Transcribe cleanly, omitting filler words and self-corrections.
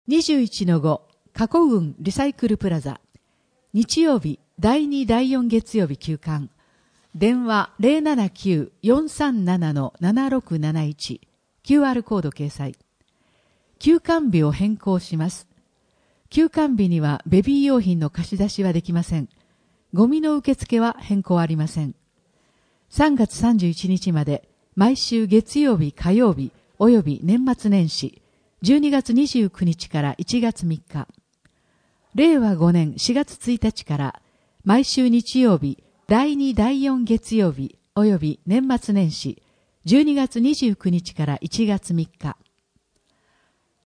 21-5加古郡リサイクルプラザ日曜日第2第4月曜日休館電話 079-437-7671 QR コード掲載休館日を変更します休館日にはベビー用品の貸し出しはできませんゴミの受付は変更ありません3月31日まで毎週月曜日火曜日および年末年始12月29日から1月3日令和5年4月1日から毎週日曜日第2第4月曜日および年末年始12月29日から1月3日